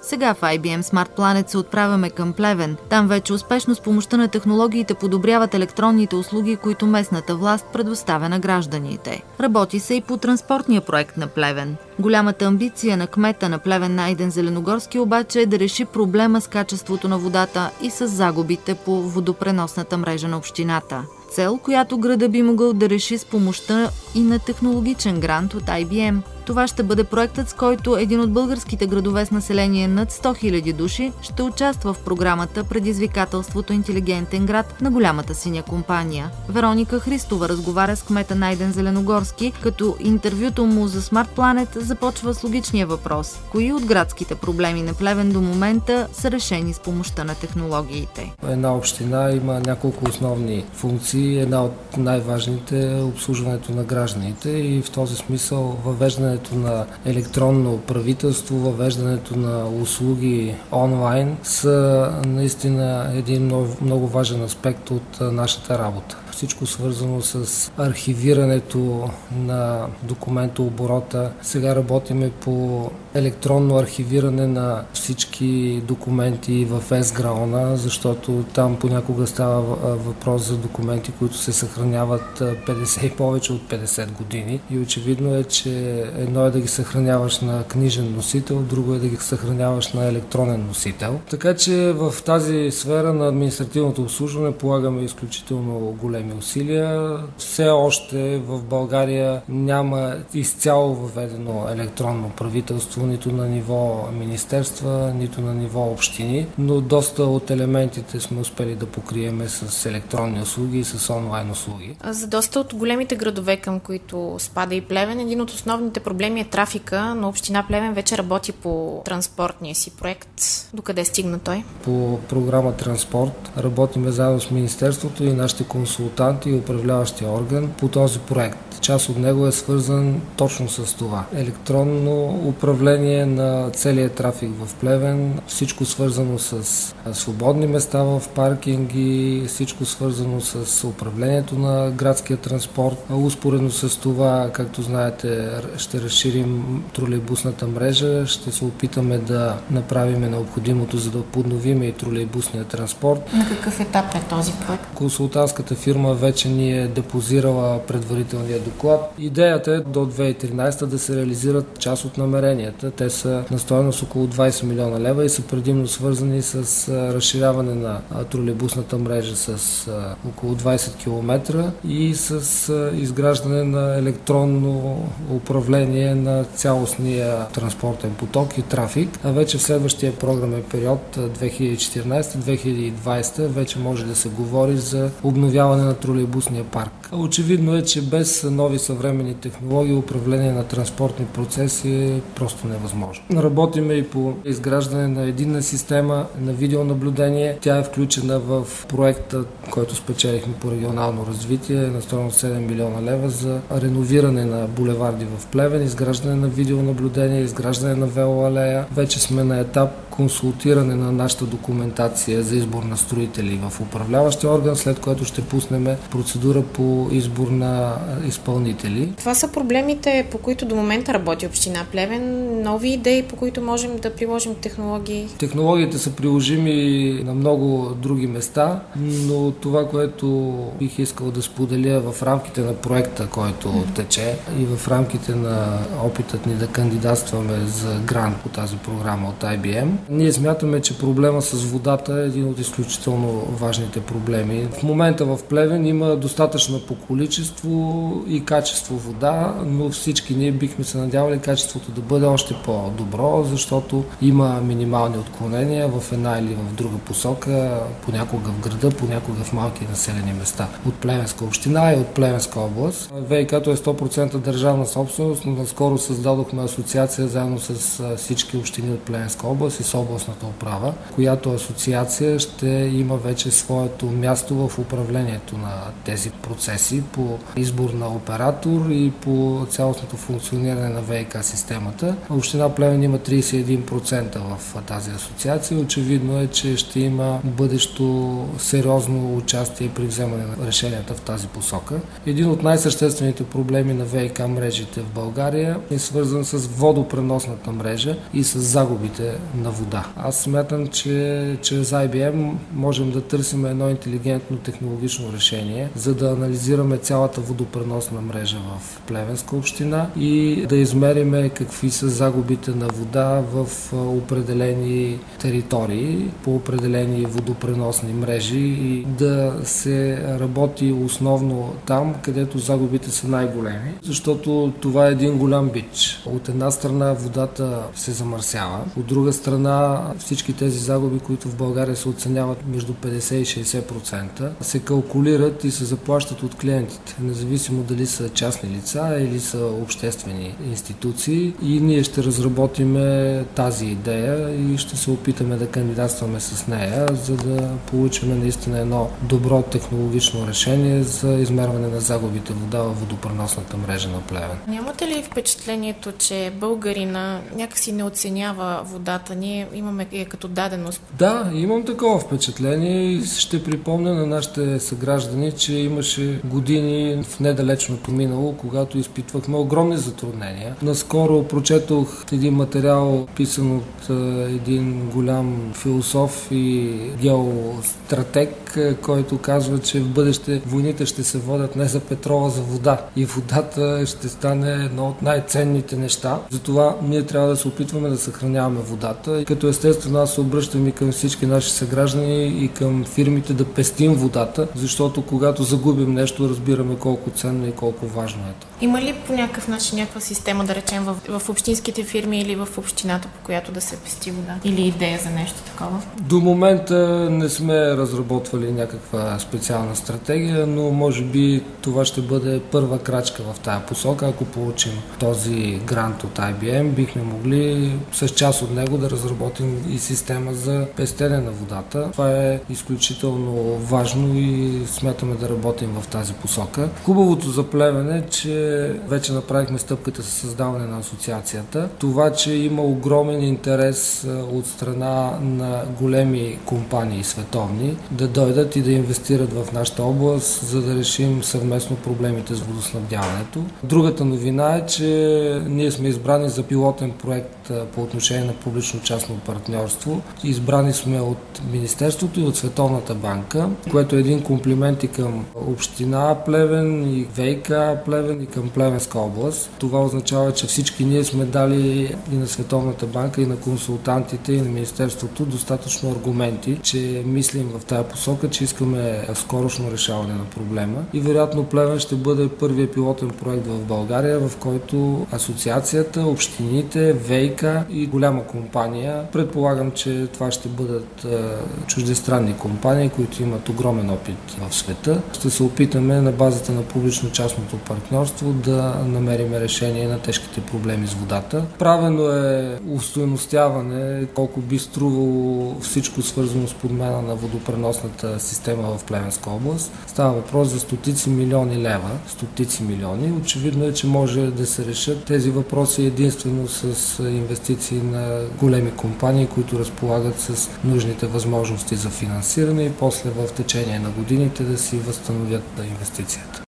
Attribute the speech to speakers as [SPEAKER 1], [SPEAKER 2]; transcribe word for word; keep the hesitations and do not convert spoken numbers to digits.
[SPEAKER 1] Сега в Ай Би Ем Smart Planet се отправяме към Плевен. Там вече успешно с помощта на технологиите подобряват електронните услуги, които местната власт предоставя на гражданите. Работи се и по транспортния проект на Плевен. Голямата амбиция на кмета на Плевен Найден Зеленогорски обаче е да реши проблема с качеството на водата и с загубите по водопреносната мрежа на общината. Цел, която града би могъл да реши с помощта и на технологичен грант от Ай Би Ем. Това ще бъде проектът, с който един от българските градове с население над сто хиляди души ще участва в програмата Предизвикателството интелигентен град на голямата синя компания. Вероника Христова разговаря с кмета Найден Зеленогорски, като интервюто му за Smart Planet започва с логичния въпрос: кои от градските проблеми на Плевен до момента са решени с помощта на технологиите?
[SPEAKER 2] Една община има няколко основни функции. Една от най-важните е обслужването на гражданите и в този смисъл въвеждането на електронно правителство, въвеждането на услуги онлайн са наистина един много, много важен аспект от нашата работа. Всичко свързано с архивирането на документооборота. Сега работиме по електронно архивиране на всички документи в ЕСГРАОНа, защото там понякога става въпрос за документи, които се съхраняват петдесет и повече от петдесет години. И очевидно е, че едно е да ги съхраняваш на книжен носител, друго е да ги съхраняваш на електронен носител. Така че в тази сфера на административното обслужване полагаме изключително големи усилия. Все още в България няма изцяло въведено електронно правителство, нито на ниво министерства, нито на ниво общини, но доста от елементите сме успели да покриеме с електронни услуги и с онлайн услуги.
[SPEAKER 3] За доста от големите градове, към които спада и Плевен, един от основните проблеми е трафика, но община Плевен вече работи по транспортния си проект. Докъде стигна той?
[SPEAKER 2] По програма Транспорт работиме заедно с Министерството и нашите консултанти и управляващия орган по този проект. Част от него е свързан точно с това. Електронно управление на целия трафик в Плевен, всичко свързано с свободни места в паркинги, всичко свързано с управлението на градския транспорт. Успоредно с това, както знаете, ще разширим тролейбусната мрежа, ще се опитаме да направим необходимото, за да подновим и тролейбусния транспорт.
[SPEAKER 3] На какъв етап е този проект?
[SPEAKER 2] Консултантската фирма вече ни е депозирала предварителния доклад. Идеята е до две хиляди и тринадесета да се реализират част от намеренията. Те са на стойност около двадесет милиона лева и са предимно свързани с разширяване на тролейбусната мрежа с около двадесет километра и с изграждане на електронно управление на цялостния транспортен поток и трафик. А вече в следващия програмен период две хиляди и четиринадесета - две хиляди и двадесета вече може да се говори за обновяване на тролейбусния парк. Очевидно е, че без нови съвременни технологии управление на транспортни процеси е просто невъзможно. Работиме и по изграждане на единна система на видеонаблюдение. Тя е включена в проекта, който спечелихме по регионално развитие на стойност седем милиона лева за реновиране на булеварди в Плевен, изграждане на видеонаблюдение, изграждане на велоалея. Вече сме на етап консултиране на нашата документация за избор на строители в управляващия орган, след което ще пуснем процедура по избор на изпълнители.
[SPEAKER 3] Това са проблемите, по които до момента работи община Плевен. Нови идеи, по които можем да приложим технологии?
[SPEAKER 2] Технологиите са приложими на много други места, но това, което бих искал да споделя в рамките на проекта, който mm-hmm. тече и в рамките на опитът ни да кандидатстваме за грант по тази програма от Ай Би Ем, ние смятаме, че проблема с водата е един от изключително важните проблеми. В момента в Плевен има достатъчно по количество и качество вода, но всички ние бихме се надявали качеството да бъде още по-добро, защото има минимални отклонения в една или в друга посока, понякога в града, понякога в малки населени места. От Плевенска община и от Плевенска област. ВиК-то е сто процента държавна собственост, но наскоро създадохме асоциация заедно с всички общини от Плевенска област и с областната управа, която асоциация ще има вече своето място в управлението на тези процеси. процеси по избор на оператор и по цялостното функциониране на ВиК системата. Община Плевен има тридесет и един процента в тази асоциация. Очевидно е, че ще има бъдещо сериозно участие при вземане на решенията в тази посока. Един от най-съществените проблеми на ВиК мрежите в България е свързан с водопреносната мрежа и с загубите на вода. Аз смятам, че чрез Ай Би Ем можем да търсим едно интелигентно технологично решение, за да анализираме цялата водопреносна мрежа в Плевенска община и да измериме какви са загубите на вода в определени територии, по определени водопреносни мрежи и да се работи основно там, където загубите са най-големи, защото това е един голям бич. От една страна водата се замърсява, от друга страна всички тези загуби, които в България се оценяват между петдесет и шейсет процента, се калкулират и се заплащат от клиентите, независимо дали са частни лица или са обществени институции, и ние ще разработиме тази идея и ще се опитаме да кандидатстваме с нея, за да получим наистина едно добро технологично решение за измерване на загубите вода във водопреносната мрежа на Плевен.
[SPEAKER 3] Нямате ли впечатлението, че българина някакси не оценява водата? Ние имаме я като даденост.
[SPEAKER 2] Да, имам такова впечатление и ще припомня на нашите съграждани, че имаше години в недалечното минало, когато изпитвахме огромни затруднения. Наскоро прочетох един материал, писан от един голям философ и геостратег, който казва, че в бъдеще войните ще се водят не за петрола, а за вода. И водата ще стане едно от най-ценните неща. Затова ние трябва да се опитваме да съхраняваме водата. Като естествено аз се обръщам и към всички наши съграждани и към фирмите да пестим водата, защото когато загубим нещо, разбираме колко ценно и колко важно е това.
[SPEAKER 3] Има ли по някакъв начин някаква система, да речем, в, в общинските фирми или в общината, по която да се пести вода? Или идея за нещо такова?
[SPEAKER 2] До момента не сме разработвали някаква специална стратегия, но може би това ще бъде първа крачка в тая посока. Ако получим този грант от Ай Би Ем, бихме могли с част от него да разработим и система за пестене на водата. Това е изключително важно и смятаме да работим в тази посока. Хубавото за Плевен е, че вече направихме стъпката със създаване на асоциацията. Това, че има огромен интерес от страна на големи компании световни да дойдат и да инвестират в нашата област, за да решим съвместно проблемите с водоснабдяването. Другата новина е, че ние сме избрани за пилотен проект по отношение на публично-частно партньорство. Избрани сме от Министерството и от Световната банка, което е един комплимент и към община Плевен, и ВиК Плевен, и към Плевенска област. Това означава, че всички ние сме дали и на Световната банка, и на консултантите, и на Министерството достатъчно аргументи, че мислим в тая посока, че искаме скорошно решаване на проблема. И вероятно Плевен ще бъде първият пилотен проект в България, в който асоциацията, общините, ВиК и голяма компания, предполагам, че това ще бъдат е, чуждестранни компании, които имат огромен опит в света. Ще се опитаме на базата на публично-частното партньорство да намерим решение на тежките проблеми с водата. Правено е устойностяване колко би струвало всичко свързано с подмяна на водопреносната система в Плевенска област. Става въпрос за стотици милиони лева, стотици милиони. Очевидно е, че може да се решат тези въпроси единствено с инвестиции на големи компании, които разполагат с нужните възможности за финансиране и после в течение на годините да си възстановят инвестицията.